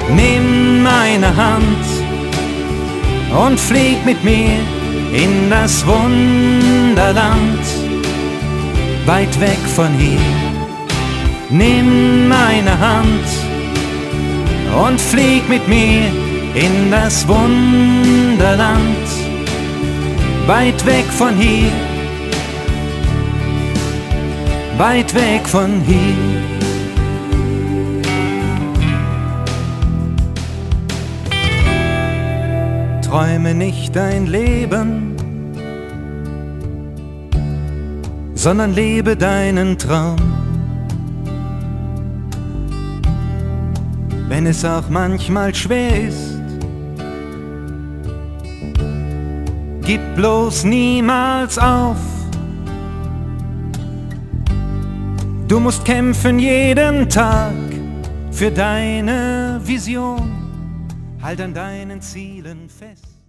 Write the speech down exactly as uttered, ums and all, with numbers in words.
Nimm meine Hand und flieg mit mir in das Wunderland, weit weg von hier. Nimm meine Hand und flieg mit mir in das Wunderland, weit weg von hier, weit weg von hier. Träume nicht dein Leben, sondern lebe deinen Traum. Wenn es auch manchmal schwer ist, gib bloß niemals auf. Du musst kämpfen jeden Tag für deine Vision. Halt an deinen Zielen fest.